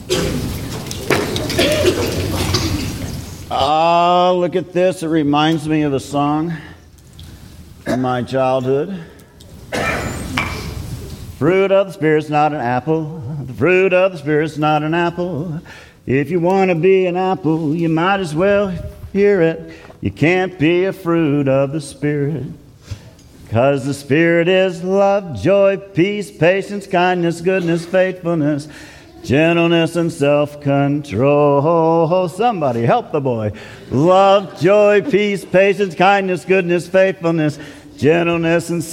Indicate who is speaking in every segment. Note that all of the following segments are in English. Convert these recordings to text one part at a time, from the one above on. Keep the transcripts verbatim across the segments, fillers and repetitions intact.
Speaker 1: Oh, look at this. It reminds me of a song from my childhood. Fruit of the Spirit's not an apple. The fruit of the Spirit's not an apple. If you want to be an apple, you might as well hear it. You can't be a fruit of the Spirit. Because the Spirit is love, joy, peace, patience, kindness, goodness, faithfulness, gentleness, and self-control. Somebody help the boy. Love, joy, peace, patience, kindness, goodness, faithfulness, gentleness, and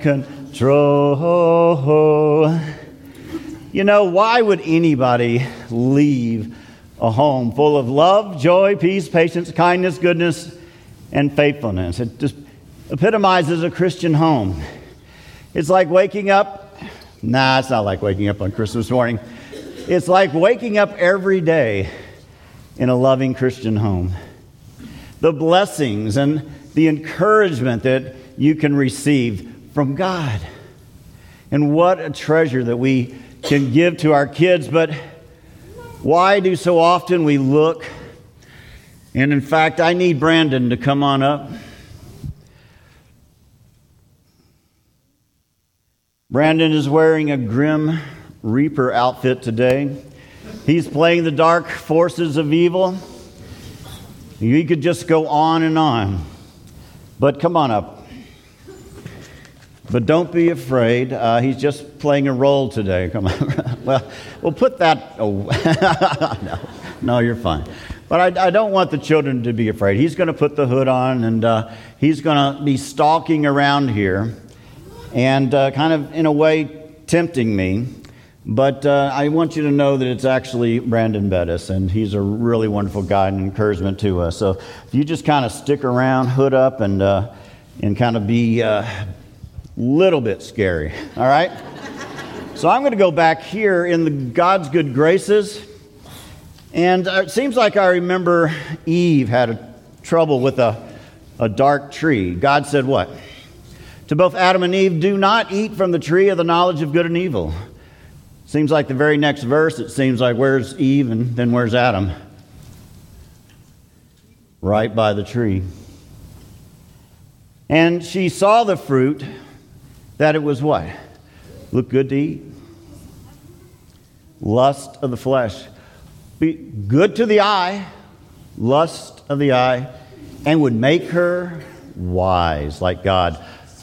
Speaker 1: self-control. You know, why would anybody leave a home full of love, joy, peace, patience, kindness, goodness, and faithfulness? It just epitomizes a Christian home. It's like waking up. Nah, it's not like waking up on Christmas morning. It's like waking up every day in a loving Christian home. The blessings and the encouragement that you can receive from God. And what a treasure that we can give to our kids. But why do so often we look? And in fact, I need Brandon to come on up. Brandon is wearing a Grim Reaper outfit today. He's playing the dark forces of evil. You could just go on and on. But come on up. But don't be afraid. Uh, he's just playing a role today. Come on. well, we'll put that... Oh, no, no, you're fine. But I, I don't want the children to be afraid. He's going to put the hood on, and uh, he's going to be stalking around here and uh, kind of, in a way, tempting me. But uh, I want you to know that it's actually Brandon Bettis, and he's a really wonderful guide and encouragement to us. So if you just kind of stick around, hood up, and uh, and kind of be a uh, little bit scary, all right? So I'm going to go back here in the God's good graces, and it seems like I remember Eve had a, trouble with a, a dark tree. God said what? To both Adam and Eve, do not eat from the tree of the knowledge of good and evil. Seems like the very next verse, it seems like where's Eve and then where's Adam? Right by the tree. And she saw the fruit, that it was what? Looked good to eat. Lust of the flesh. Be good to the eye, lust of the eye, and would make her wise like God.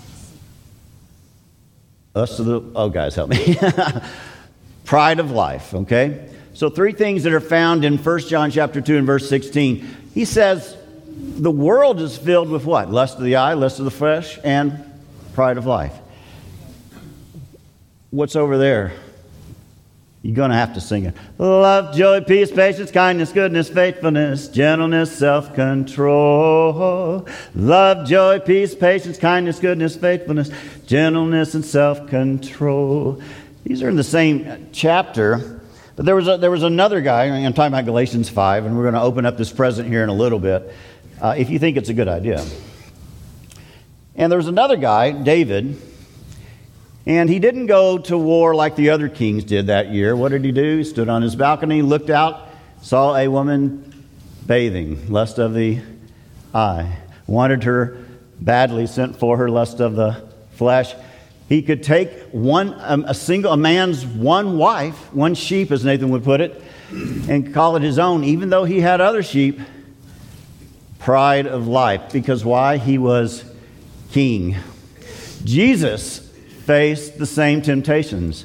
Speaker 1: Us to the, oh guys, help me. Pride of life, okay? So three things that are found in First John chapter two and verse sixteen. He says the world is filled with what? Lust of the eye, lust of the flesh, and pride of life. What's over there? You're going to have to sing it. Love, joy, peace, patience, kindness, goodness, faithfulness, gentleness, self-control. Love, joy, peace, patience, kindness, goodness, faithfulness, gentleness, and self-control. These are in the same chapter. But there was a, there was another guy, I'm talking about Galatians five, and we're going to open up this present here in a little bit, uh, if you think it's a good idea. And there was another guy, David, and he didn't go to war like the other kings did that year. What did he do? He stood on his balcony, looked out, saw a woman bathing, lust of the eye. Wanted her badly, sent for her, lust of the flesh. He could take one, um, a single, a man's one wife, one sheep, as Nathan would put it, and call it his own, even though he had other sheep. Pride of life. Because why? He was king. Jesus faced the same temptations.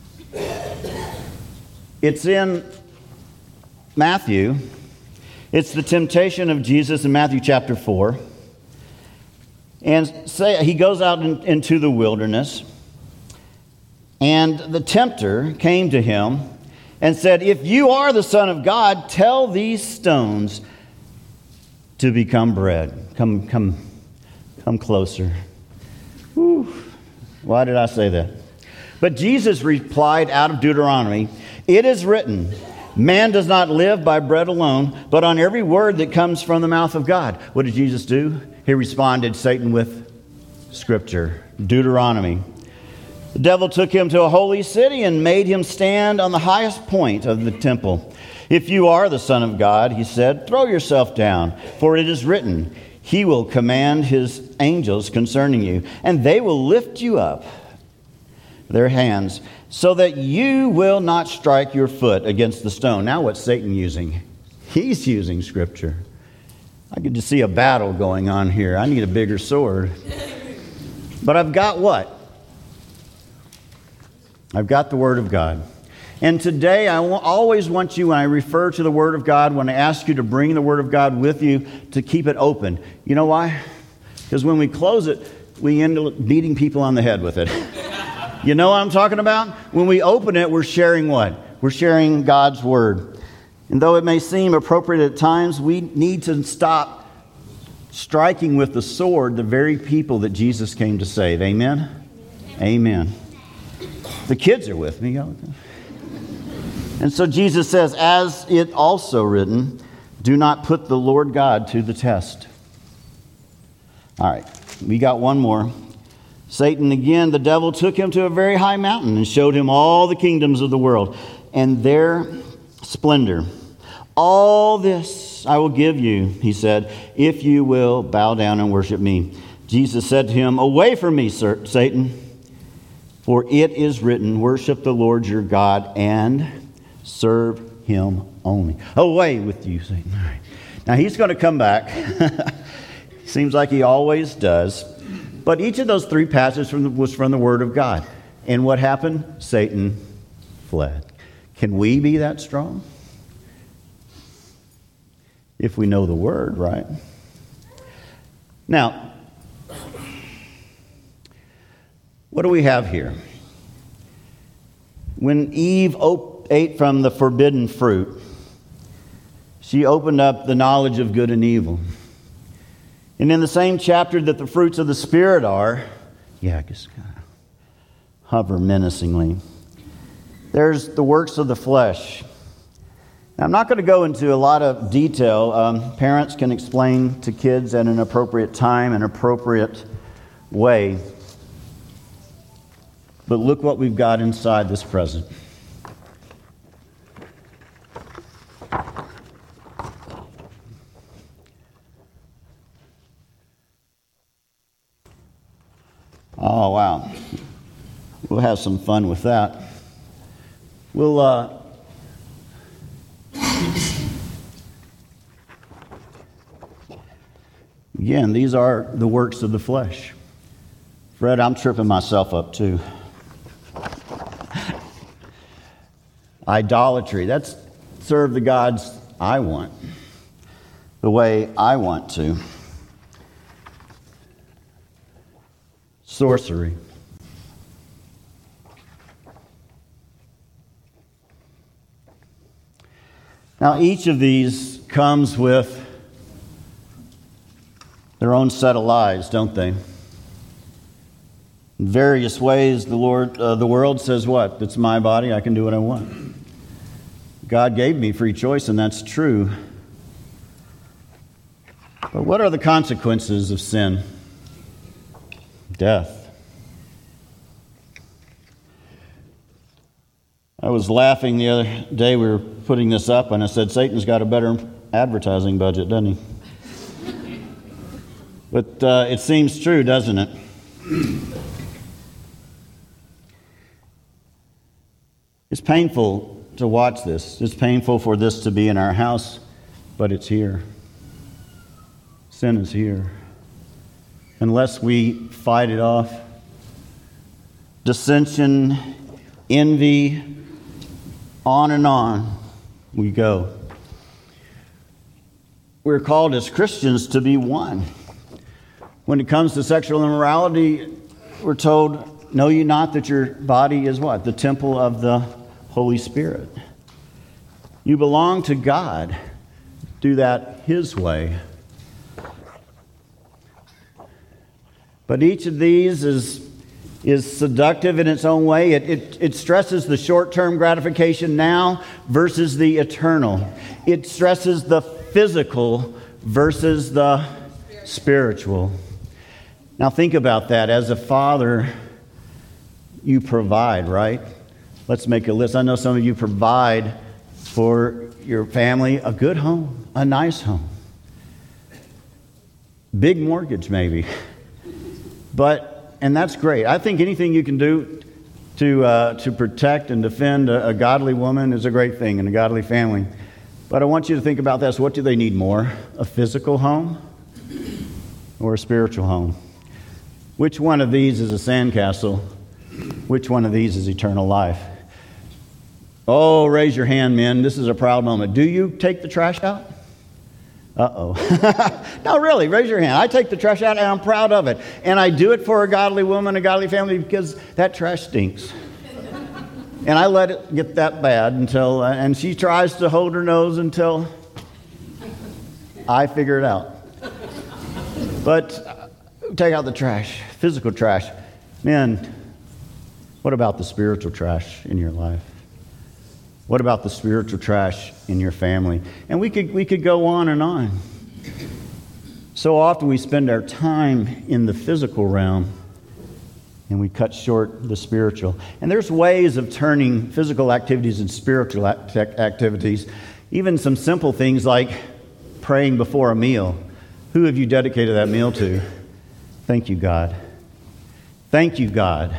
Speaker 1: It's in Matthew. It's the temptation of Jesus in Matthew chapter four. And say he goes out in, into the wilderness, and the tempter came to him and said, if you are the Son of God, tell these stones to become bread. Come, come, come closer. Whew. Why did I say that? But Jesus replied out of Deuteronomy, it is written, man does not live by bread alone, but on every word that comes from the mouth of God. What did Jesus do? He responded, Satan, with Scripture, Deuteronomy. The devil took him to a holy city and made him stand on the highest point of the temple. If you are the Son of God, he said, throw yourself down, for it is written, he will command his angels concerning you, and they will lift you up their hands, so that you will not strike your foot against the stone. Now what's Satan using? He's using Scripture. I could just see a battle going on here. I need a bigger sword. But I've got what? I've got the Word of God. And today I always want you, when I refer to the Word of God, when I ask you to bring the Word of God with you, to keep it open. You know why? Because when we close it, we end up beating people on the head with it. You know what I'm talking about? When we open it, we're sharing what? We're sharing God's Word. And though it may seem appropriate at times, we need to stop striking with the sword the very people that Jesus came to save. Amen? Amen. The kids are with me. And so Jesus says, as it also written, do not put the Lord God to the test. All right, we got one more. Satan again, the devil, took him to a very high mountain and showed him all the kingdoms of the world and their splendor. All this I will give you, he said, if you will bow down and worship me. Jesus said to him, away from me, sir, Satan, for it is written, worship the Lord your God and serve him only. Away with you, Satan. All right. Now he's going to come back. Seems like he always does. But each of those three passages from the, was from the Word of God. And what happened? Satan fled. Can we be that strong? If we know the Word, right? Now, what do we have here? When Eve op- ate from the forbidden fruit, she opened up the knowledge of good and evil. And in the same chapter that the fruits of the Spirit are, yeah, just kind of hover menacingly, there's the works of the flesh. Now, I'm not going to go into a lot of detail. Um, parents can explain to kids at an appropriate time, an appropriate way. But look what we've got inside this present. Oh, wow. We'll have some fun with that. We'll, uh... Again, these are the works of the flesh. Fred, I'm tripping myself up too. Idolatry. That's serve the gods I want, the way I want to. Sorcery. Now, each of these comes with their own set of lies, don't they? In various ways, the Lord, uh, the world says what? It's my body, I can do what I want. God gave me free choice, and that's true. But what are the consequences of sin? Death. I was laughing the other day, we were putting this up, and I said, Satan's got a better advertising budget, doesn't he? But uh, it seems true, doesn't it? It's painful to watch this. It's painful for this to be in our house, but it's here. Sin is here. Unless we fight it off, dissension, envy, on and on we go. We're called as Christians to be one. When it comes to sexual immorality, we're told, know ye not that your body is what? The temple of the Holy Spirit. You belong to God. Do that His way. But each of these is, is seductive in its own way. It, it, it stresses the short-term gratification now versus the eternal. It stresses the physical versus the spiritual. Now think about that. As a father, you provide, right? Let's make a list. I know some of you provide for your family a good home, a nice home. Big mortgage, maybe. But, and that's great. I think anything you can do to uh, to protect and defend a, a godly woman is a great thing and a godly family. But I want you to think about this. What do they need more? A physical home or a spiritual home? Which one of these is a sandcastle? Which one of these is eternal life? Oh, raise your hand, men. This is a proud moment. Do you take the trash out? Uh-oh. No, really, raise your hand. I take the trash out and I'm proud of it. And I do it for a godly woman, a godly family, because that trash stinks. And I let it get that bad until, uh, and she tries to hold her nose until I figure it out. But uh, take out the trash, physical trash. Man, what about the spiritual trash in your life? What about the spiritual trash in your family? And we could we could go on and on. So often we spend our time in the physical realm and we cut short the spiritual. And there's ways of turning physical activities into spiritual act- activities. Even some simple things like praying before a meal. Who have you dedicated that meal to? Thank you, God. Thank you, God,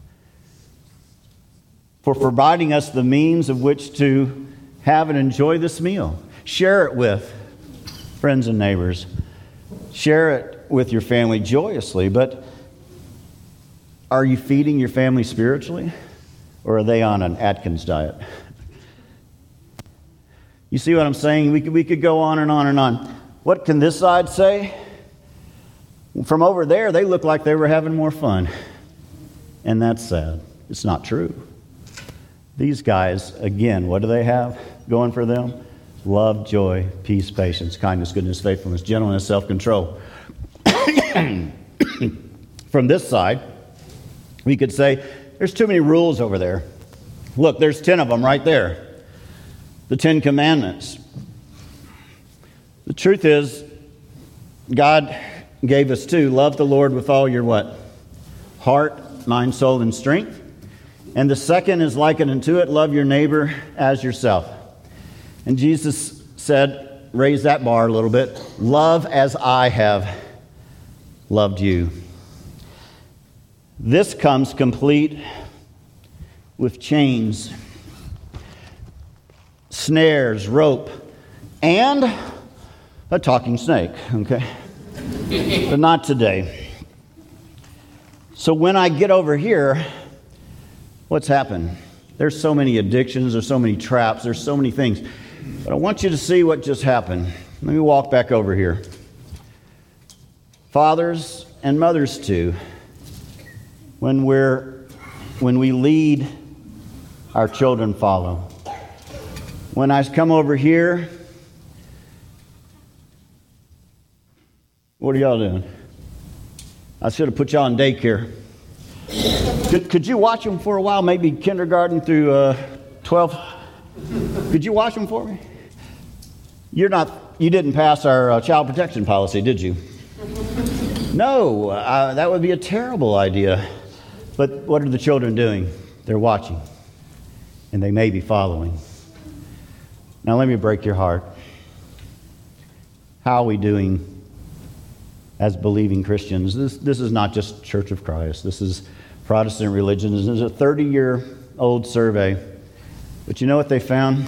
Speaker 1: for providing us the means of which to have and enjoy this meal. Share it with friends and neighbors. Share it with your family joyously. But are you feeding your family spiritually? Or are they on an Atkins diet? You see what I'm saying? We could, we could go on and on and on. What can this side say? From over there, they look like they were having more fun. And that's sad. It's not true. These guys, again, what do they have going for them? Love, joy, peace, patience, kindness, goodness, faithfulness, gentleness, self-control. From this side, we could say, there's too many rules over there. Look, there's ten of them right there. The Ten Commandments. The truth is, God gave us two. Love the Lord with all your what? Heart, mind, soul, and strength. And the second is likened unto it, love your neighbor as yourself. And Jesus said, raise that bar a little bit, love as I have loved you. This comes complete with chains, snares, rope, and a talking snake, okay? But not today. So when I get over here, what's happened? There's so many addictions, there's so many traps, there's so many things. But I want you to see what just happened. Let me walk back over here. Fathers and mothers too, when we're when we lead, our children follow. When I come over here, what are y'all doing? I should have put y'all in daycare. Could, could you watch them for a while? Maybe kindergarten through uh, twelfth. Could you watch them for me? You're not. You didn't pass our uh, child protection policy, did you? No, uh, that would be a terrible idea. But what are the children doing? They're watching, and they may be following. Now, let me break your heart. How are we doing as believing Christians? This this is not just Church of Christ. This is Protestant religion. This is a thirty-year-old survey. But you know what they found?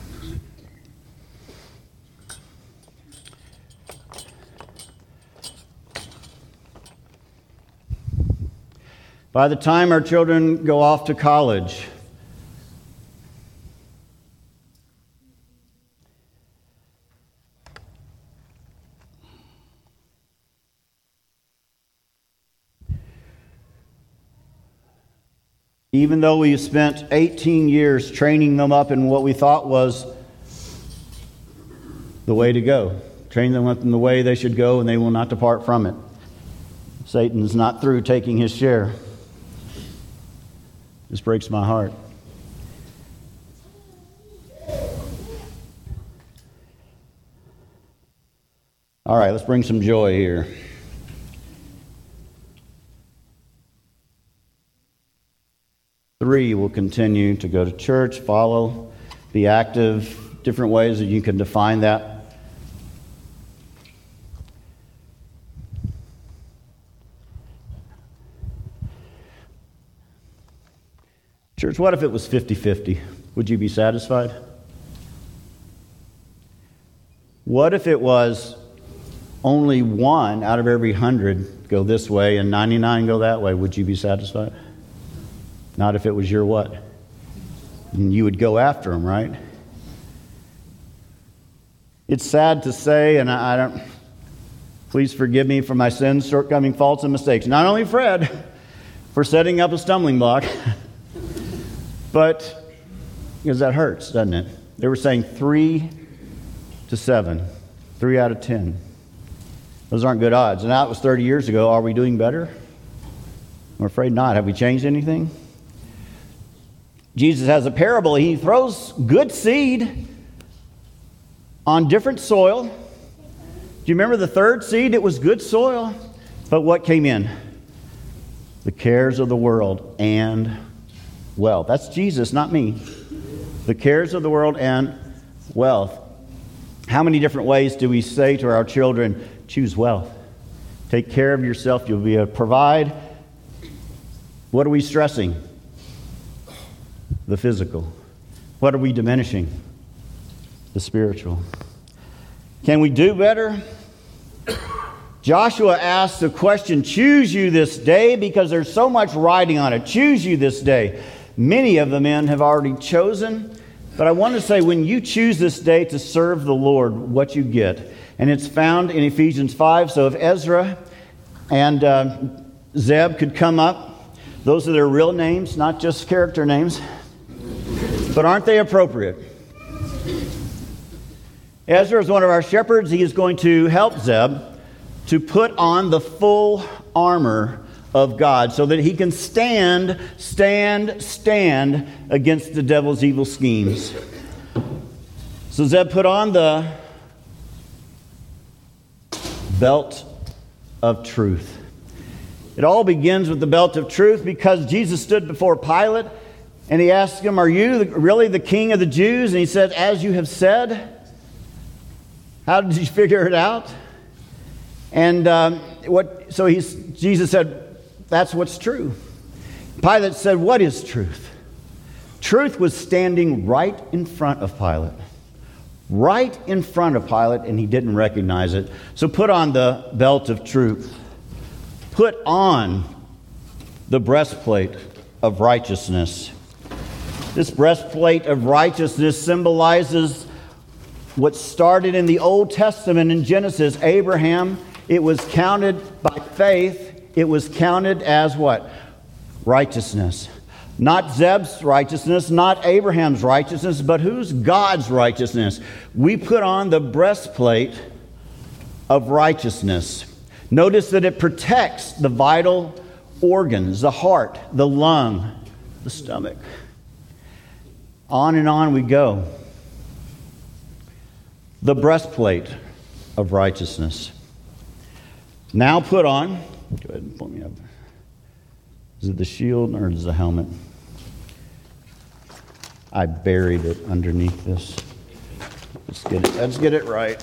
Speaker 1: By the time our children go off to college, even though we spent eighteen years training them up in what we thought was the way to go, train them up in the way they should go, and they will not depart from it. Satan's not through taking his share. This breaks my heart. All right, let's bring some joy here. Three, will continue to go to church, follow, be active, different ways that you can define that. Church, what if it was fifty-fifty? Would you be satisfied? What if it was only one out of every hundred go this way and ninety-nine go that way? Would you be satisfied? Not if it was your what? And you would go after them, right? It's sad to say, and I don't, please forgive me for my sins, shortcomings, faults, and mistakes. Not only Fred, for setting up a stumbling block, but because that hurts, doesn't it? They were saying three to seven, three out of ten. Those aren't good odds. And that was thirty years ago. Are we doing better? I'm afraid not. Have we changed anything? Jesus has a parable. He throws good seed on different soil. Do you remember the third seed? It was good soil. But what came in? The cares of the world and wealth. That's Jesus, not me. The cares of the world and wealth. How many different ways do we say to our children, choose wealth? Take care of yourself. You'll be able to provide. What are we stressing? The physical. What are we diminishing? The spiritual. Can we do better? Joshua asks the question, choose you this day, because there's so much riding on it. Choose you this day. Many of the men have already chosen, but I want to say when you choose this day to serve the Lord, what you get. And it's found in Ephesians five. So if Ezra and uh, Zeb could come up, those are their real names, not just character names. But aren't they appropriate? Ezra is one of our shepherds. He is going to help Zeb to put on the full armor of God so that he can stand, stand, stand against the devil's evil schemes. So Zeb put on the belt of truth. It all begins with the belt of truth because Jesus stood before Pilate and he asked him, are you really the king of the Jews? And he said, as you have said. How did you figure it out? And um, what? So he's, Jesus said, that's what's true. Pilate said, what is truth? Truth was standing right in front of Pilate. Right in front of Pilate, and he didn't recognize it. So put on the belt of truth. Put on the breastplate of righteousness. This breastplate of righteousness symbolizes what started in the Old Testament in Genesis. Abraham, it was counted by faith. It was counted as what? Righteousness. Not Zeb's righteousness, not Abraham's righteousness, but who's? God's righteousness. We put on the breastplate of righteousness. Notice that it protects the vital organs, the heart, the lung, the stomach. On and on we go. The breastplate of righteousness. Now put on, go ahead and pull me up. Is it the shield or is it the helmet? I buried it underneath this. Let's get it, let's get it right.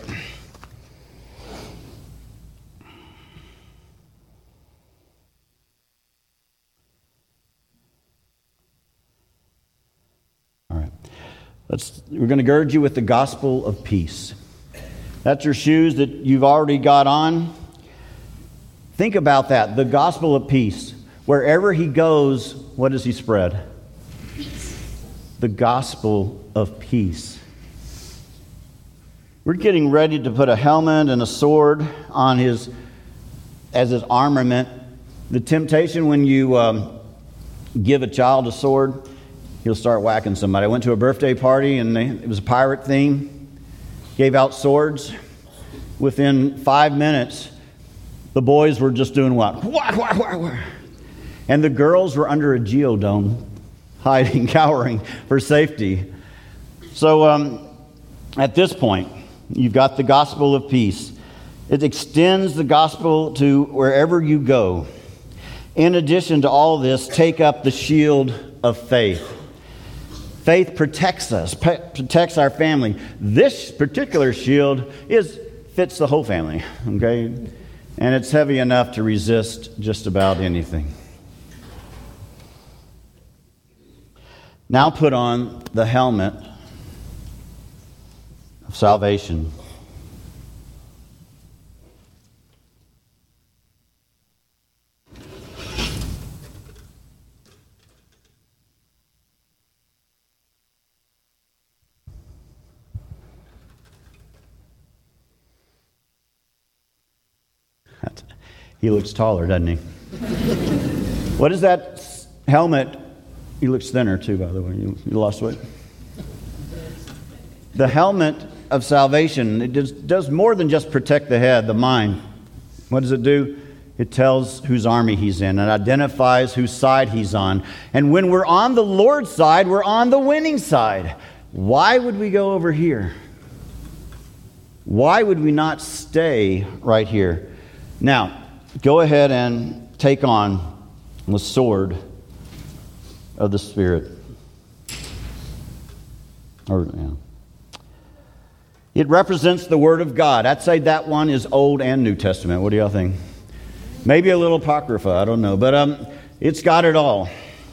Speaker 1: All right. Let's, we're going to gird you with the gospel of peace. That's your shoes that you've already got on. Think about that, the gospel of peace. Wherever he goes, what does he spread? The gospel of peace. We're getting ready to put a helmet and a sword on his, as his armament. The temptation when you um, give a child a sword, he'll start whacking somebody. I went to a birthday party and they, it was a pirate theme. Gave out swords. Within five minutes, the boys were just doing what? Whack, whack, whack, whack. And the girls were under a geodome, hiding, cowering for safety. So um, at this point, you've got the gospel of peace. It extends the gospel to wherever you go. In addition to all this, take up the shield of faith. Faith protects us, pe- protects our family. This particular shield is fits the whole family, okay? And it's heavy enough to resist just about anything. Now put on the helmet of salvation. He looks taller, doesn't he? What is that helmet? He looks thinner too, by the way. You, you lost weight. The helmet of salvation, it does, does more than just protect the head, the mind. What does it do? It tells whose army he's in. It identifies whose side he's on. And when we're on the Lord's side, we're on the winning side. Why would we go over here? Why would we not stay right here? Now, go ahead and take on the sword of the Spirit. Or, yeah. It represents the Word of God. I'd say that one is Old and New Testament. What do y'all think? Maybe a little Apocrypha, I don't know. But um, it's got it all.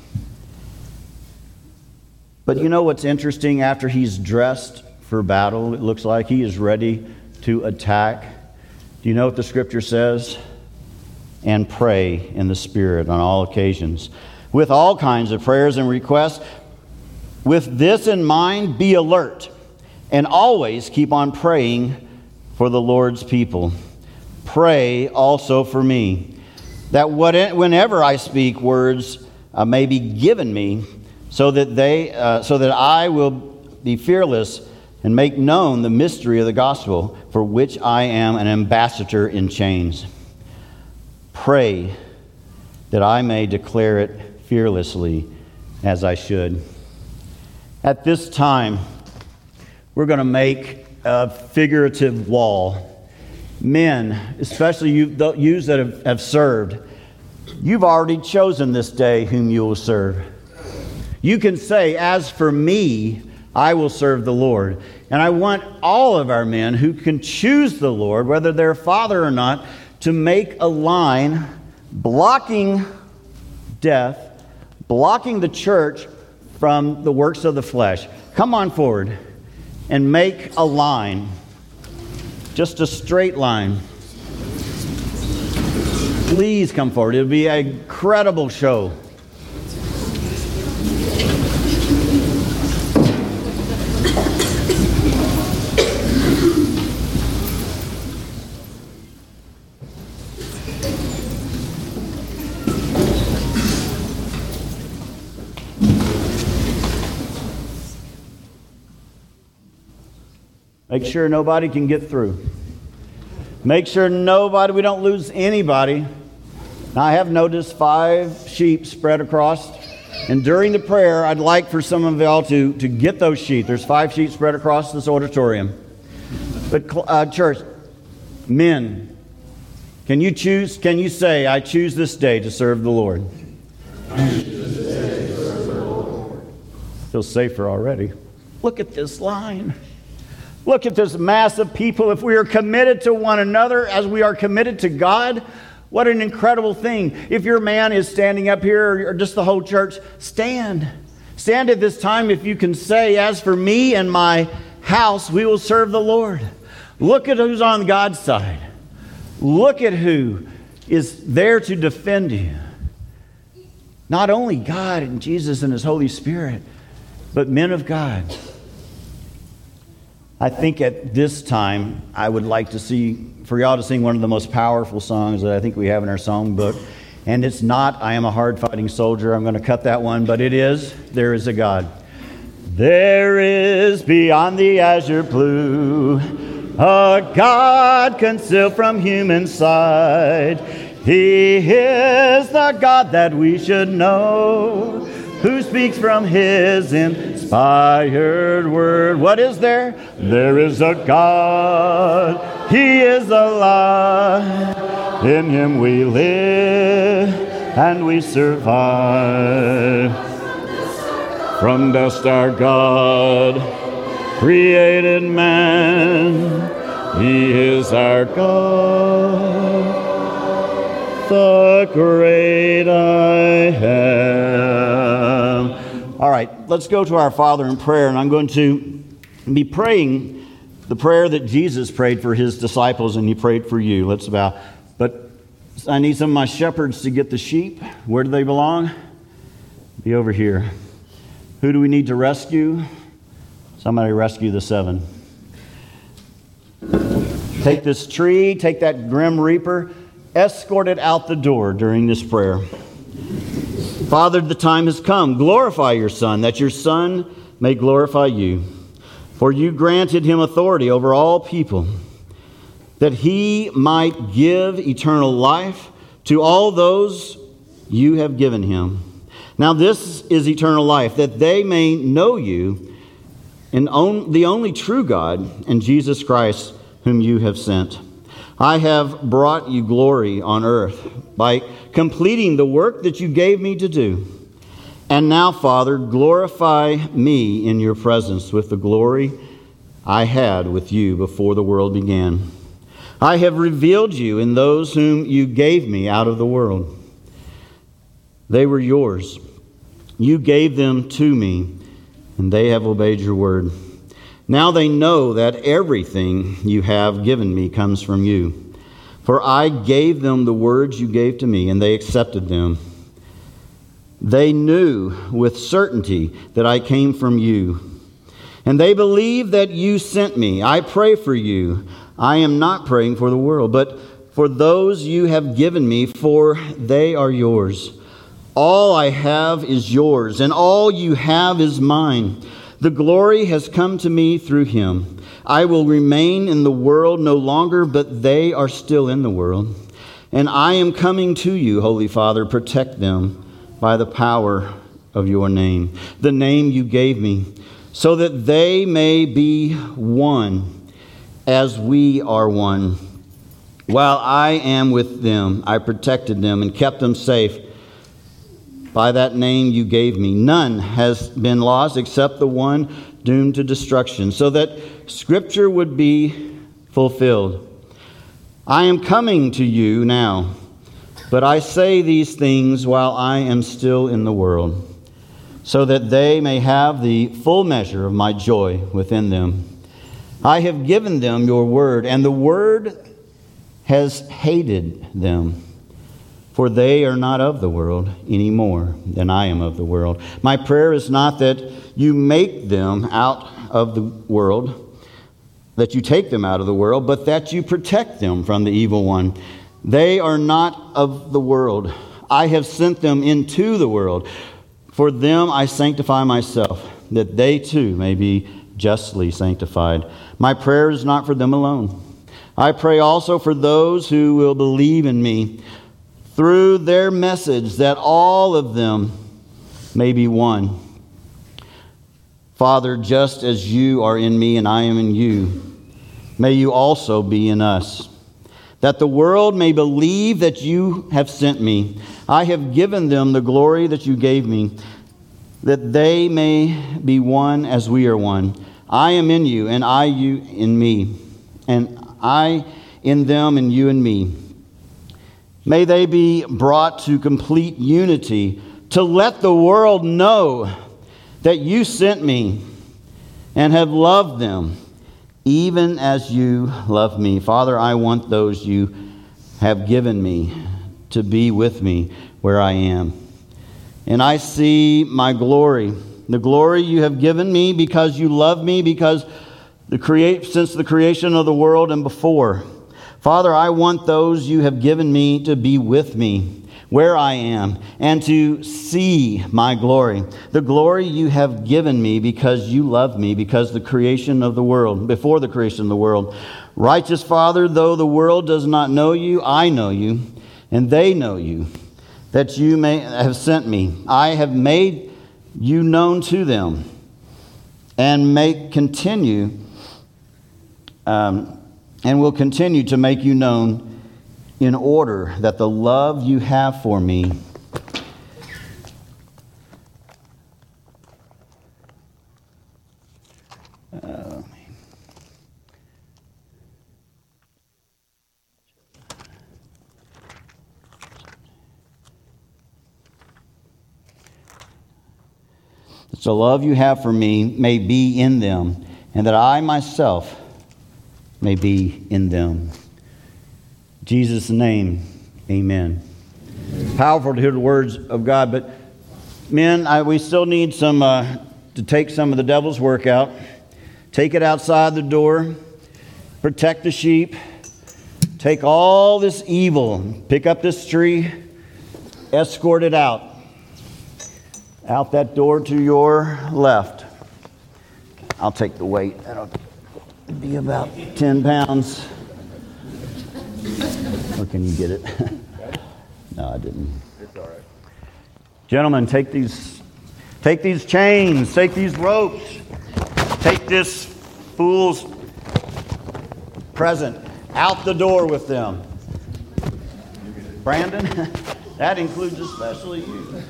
Speaker 1: But you know what's interesting? After he's dressed for battle, it looks like he is ready to attack. Do you know what the Scripture says? And pray in the Spirit on all occasions, with all kinds of prayers and requests. With this in mind, be alert, and always keep on praying for the Lord's people. Pray also for me, that what, whenever I speak, words uh, may be given me, so that they, uh, so that I will be fearless and make known the mystery of the gospel, for which I am an ambassador in chains. Pray that I may declare it fearlessly as I should. At this time, we're going to make a figurative wall. Men, especially you, those that have, have served, you've already chosen this day whom you will serve. You can say, as for me, I will serve the Lord. And I want all of our men who can choose the Lord, whether they're father or not, to make a line blocking death, blocking the church from the works of the flesh. Come on forward and make a line, just a straight line. Please come forward. It'll be an incredible show. Make sure nobody can get through. Make sure nobody, we don't lose anybody. Now, I have noticed five sheep spread across. And during the prayer, I'd like for some of y'all to, to get those sheep. There's five sheep spread across this auditorium. But uh, church, men, can you choose, can you say, I choose this day to serve the Lord? Feel safer already. Look at this line. Look at this mass of people. If we are committed to one another as we are committed to God, what an incredible thing. If your man is standing up here or just the whole church, stand. Stand at this time if you can say, as for me and my house, we will serve the Lord. Look at who's on God's side. Look at who is there to defend you. Not only God and Jesus and His Holy Spirit, but men of God. I think at this time, I would like to see, for y'all to sing one of the most powerful songs that I think we have in our songbook. And it's not, I Am a Hard-Fighting Soldier. I'm going to cut that one, but it is, There Is a God. There is beyond the azure blue a God concealed from human sight. He is the God that we should know, who speaks from His inspired word. What is there? There is a God. He is alive. In Him we live and we survive. From dust our God created man. He is our God, the great I am. All right, let's go to our Father in prayer, and I'm going to be praying the prayer that Jesus prayed for his disciples, and he prayed for you. Let's bow. But I need some of my shepherds to get the sheep. Where do they belong? Be over here. Who do we need to rescue? Somebody rescue the seven. Take this tree, take that grim reaper, escort it out the door during this prayer. Father, the time has come. Glorify your Son, that your Son may glorify you. For you granted him authority over all people, that he might give eternal life to all those you have given him. Now this is eternal life, that they may know you, and on, the only true God, and Jesus Christ, whom you have sent. I have brought you glory on earth by completing the work that you gave me to do. And now, Father, glorify me in your presence with the glory I had with you before the world began. I have revealed you in those whom you gave me out of the world. They were yours. You gave them to me, and they have obeyed your word. Now they know that everything you have given me comes from you. For I gave them the words you gave to me, and they accepted them. They knew with certainty that I came from you, and they believe that you sent me. I pray for you. I am not praying for the world, but for those you have given me, for they are yours. All I have is yours, and all you have is mine. The glory has come to me through him. I will remain in the world no longer, but they are still in the world. And I am coming to you, Holy Father. Protect them by the power of your name, the name you gave me, so that they may be one as we are one. While I am with them, I protected them and kept them safe. By that name you gave me, none has been lost except the one doomed to destruction, so that Scripture would be fulfilled. I am coming to you now, but I say these things while I am still in the world, so that they may have the full measure of my joy within them. I have given them your word, and the word has hated them. For they are not of the world any more than I am of the world. My prayer is not that you make them out of the world, that you take them out of the world, but that you protect them from the evil one. They are not of the world. I have sent them into the world. For them I sanctify myself, that they too may be justly sanctified. My prayer is not for them alone. I pray also for those who will believe in me, through their message, that all of them may be one. Father, just as you are in me and I am in you, may you also be in us, that the world may believe that you have sent me. I have given them the glory that you gave me, that they may be one as we are one. I am in you, and I you in me, and I in them, and you in me. May they be brought to complete unity, to let the world know that you sent me and have loved them, even as you love me. Father, I want those you have given me to be with me where I am. And I see my glory, the glory you have given me because you love me, because the create since the creation of the world and before. Father, I want those you have given me to be with me where I am and to see my glory, the glory you have given me because you love me, because the creation of the world, before the creation of the world. Righteous Father, though the world does not know you, I know you, and they know you, that you may have sent me. I have made you known to them and make continue um, and will continue to make you known, in order that the love you have for me Uh, The love you have for me may be in them, and that I myself may be in them. In Jesus' name, amen. Powerful to hear the words of God, but men, I, we still need some uh, to take some of the devil's work out. Take it outside the door. Protect the sheep. Take all this evil. Pick up this tree. Escort it out. Out that door to your left. I'll take the weight. That'll be about ten pounds. Or can you get it? No, I didn't.
Speaker 2: It's all right.
Speaker 1: Gentlemen, take these, take these chains, take these ropes, take this fool's present out the door with them. Brandon, that includes especially you.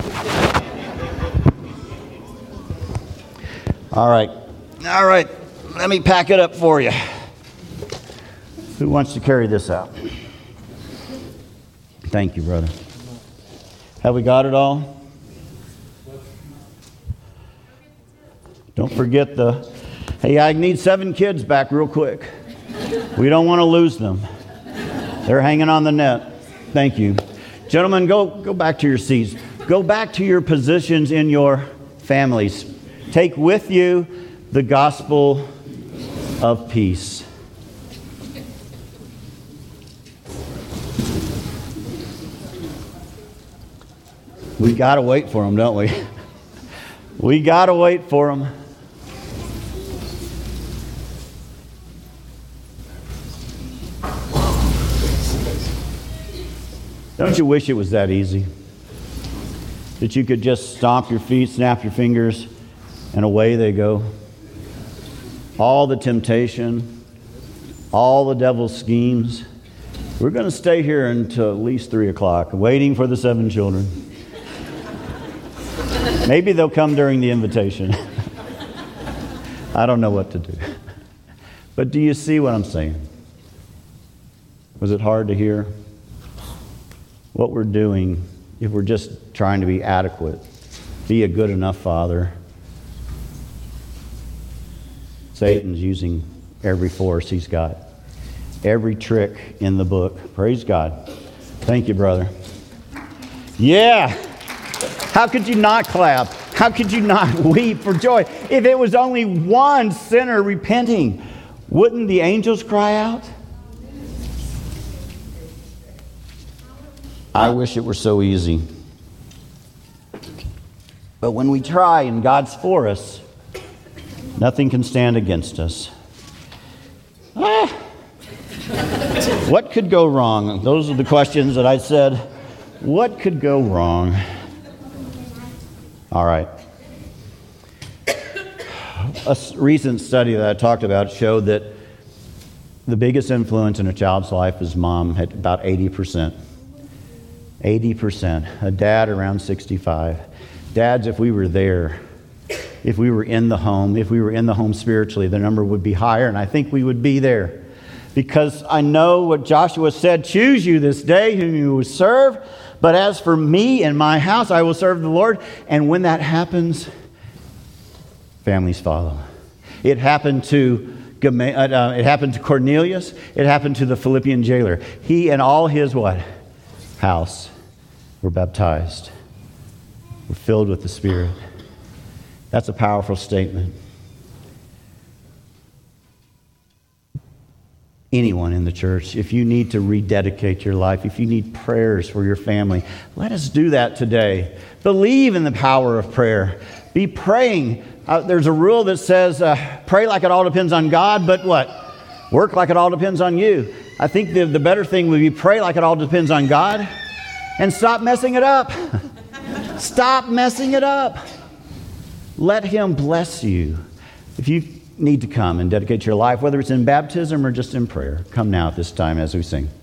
Speaker 1: All right. All right. Let me pack it up for you. Who wants to carry this out? Thank you, brother. Have we got it all? Don't forget the, hey, I need seven kids back real quick. We don't want to lose them. They're hanging on the net. Thank you. Gentlemen, go, go back to your seats. Go back to your positions in your families. Take with you the gospel of peace. We got to wait for them, don't we? We got to wait for them. Don't you wish it was that easy? That you could just stomp your feet, snap your fingers, and away they go. All the temptation, all the devil's schemes. We're going to stay here until at least three o'clock, waiting for the seven children. Maybe they'll come during the invitation. I don't know what to do. But do you see what I'm saying? Was it hard to hear? What we're doing, if we're just trying to be adequate, be a good enough father. Satan's using every force he's got, every trick in the book. Praise God. Thank you, brother. Yeah. How could you not clap? How could you not weep for joy? If it was only one sinner repenting, wouldn't the angels cry out? I wish it were so easy. But when we try and God's for us, nothing can stand against us. Ah. What could go wrong? Those are the questions that I said. What could go wrong? All right. A recent study that I talked about showed that the biggest influence in a child's life is mom at about eighty percent. eighty percent. A dad around sixty-five. Dads, if we were there, if we were in the home, if we were in the home spiritually, the number would be higher, and I think we would be there. Because I know what Joshua said, choose you this day whom you will serve, but as for me and my house, I will serve the Lord. And when that happens, families follow. It happened to uh, it happened to Cornelius. It happened to the Philippian jailer. He and all his what? House were baptized. Were filled with the Spirit. That's a powerful statement. Anyone in the church, if you need to rededicate your life, if you need prayers for your family, let us do that today. Believe in the power of prayer. Be praying. Uh, there's a rule that says, uh, pray like it all depends on God, but what? Work like it all depends on you. I think the, the better thing would be pray like it all depends on God and stop messing it up. Stop messing it up. Let Him bless you. If you need to come and dedicate your life, whether it's in baptism or just in prayer, come now at this time as we sing.